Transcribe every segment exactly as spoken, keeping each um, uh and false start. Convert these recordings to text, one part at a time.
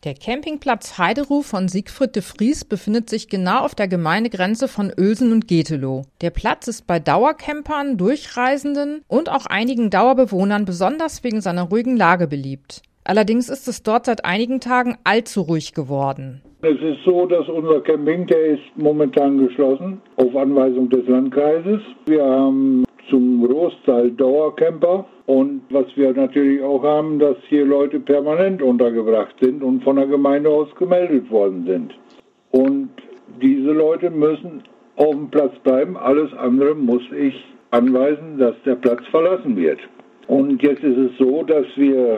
Der Campingplatz Heideruh von Siegfried de Vries befindet sich genau auf der Gemeindegrenze von Uelsen und Geteloh. Der Platz ist bei Dauercampern, Durchreisenden und auch einigen Dauerbewohnern besonders wegen seiner ruhigen Lage beliebt. Allerdings ist es dort seit einigen Tagen allzu ruhig geworden. Es ist so, dass unser Camping, der ist momentan geschlossen, auf Anweisung des Landkreises. Wir haben zum Großteil Dauercamper. Und was wir natürlich auch haben, dass hier Leute permanent untergebracht sind und von der Gemeinde aus gemeldet worden sind. Und diese Leute müssen auf dem Platz bleiben. Alles andere muss ich anweisen, dass der Platz verlassen wird. Und jetzt ist es so, dass wir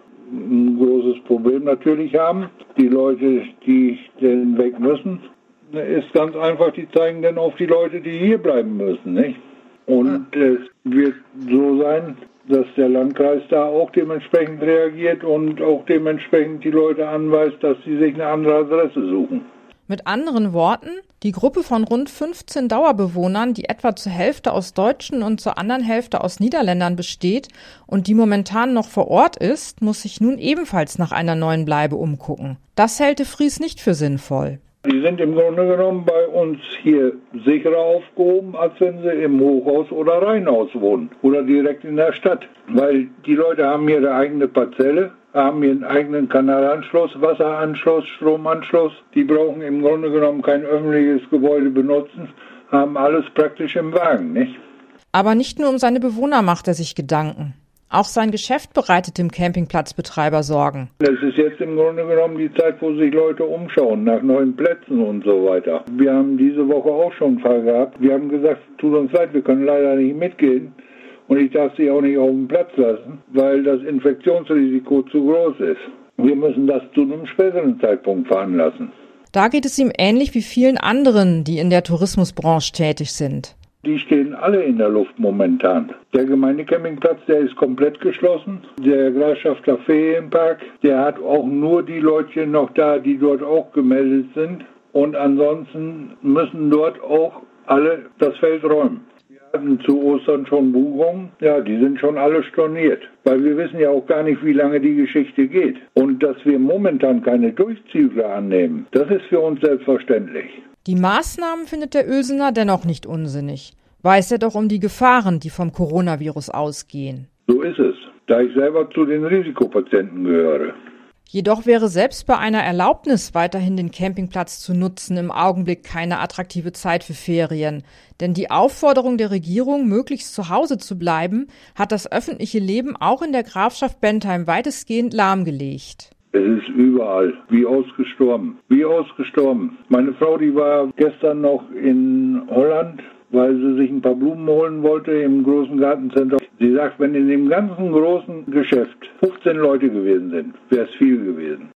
ein großes Problem natürlich haben. Die Leute, die denn weg müssen, ist ganz einfach, die zeigen dann auf die Leute, die hier bleiben müssen, nicht? Und es wird so sein, dass der Landkreis da auch dementsprechend reagiert und auch dementsprechend die Leute anweist, dass sie sich eine andere Adresse suchen. Mit anderen Worten, die Gruppe von rund fünfzehn Dauerbewohnern, die etwa zur Hälfte aus Deutschen und zur anderen Hälfte aus Niederländern besteht und die momentan noch vor Ort ist, muss sich nun ebenfalls nach einer neuen Bleibe umgucken. Das hält de Vries nicht für sinnvoll. Die sind im Grunde genommen bei uns hier sicherer aufgehoben, als wenn sie im Hochhaus oder Reihenhaus wohnen oder direkt in der Stadt. Weil die Leute haben hier eine eigene Parzelle, haben hier einen eigenen Kanalanschluss, Wasseranschluss, Stromanschluss. Die brauchen im Grunde genommen kein öffentliches Gebäude benutzen, haben alles praktisch im Wagen, nicht? Aber nicht nur um seine Bewohner macht er sich Gedanken. Auch sein Geschäft bereitet dem Campingplatzbetreiber Sorgen. Es ist jetzt im Grunde genommen die Zeit, wo sich Leute umschauen nach neuen Plätzen und so weiter. Wir haben diese Woche auch schon einen Fall gehabt. Wir haben gesagt, tut uns leid, wir können leider nicht mitgehen. Und ich darf sie auch nicht auf den Platz lassen, weil das Infektionsrisiko zu groß ist. Wir müssen das zu einem späteren Zeitpunkt veranlassen. Da geht es ihm ähnlich wie vielen anderen, die in der Tourismusbranche tätig sind. Die stehen alle in der Luft momentan. Der Gemeindecampingplatz, der ist komplett geschlossen. Der Grafschafter Ferienpark, der hat auch nur die Leute noch da, die dort auch gemeldet sind. Und ansonsten müssen dort auch alle das Feld räumen. Wir hatten zu Ostern schon Buchungen. Ja, die sind schon alle storniert. Weil wir wissen ja auch gar nicht, wie lange die Geschichte geht. Und dass wir momentan keine Durchzügler annehmen, das ist für uns selbstverständlich. Die Maßnahmen findet der Uelsener dennoch nicht unsinnig. Weiß er doch um die Gefahren, die vom Coronavirus ausgehen. So ist es, da ich selber zu den Risikopatienten gehöre. Jedoch wäre selbst bei einer Erlaubnis, weiterhin den Campingplatz zu nutzen, im Augenblick keine attraktive Zeit für Ferien. Denn die Aufforderung der Regierung, möglichst zu Hause zu bleiben, hat das öffentliche Leben auch in der Grafschaft Bentheim weitestgehend lahmgelegt. Es ist überall, wie ausgestorben, wie ausgestorben. Meine Frau, die war gestern noch in Holland, weil sie sich ein paar Blumen holen wollte im großen Gartencenter. Sie sagt, wenn in dem ganzen großen Geschäft fünfzehn Leute gewesen sind, wäre es viel gewesen.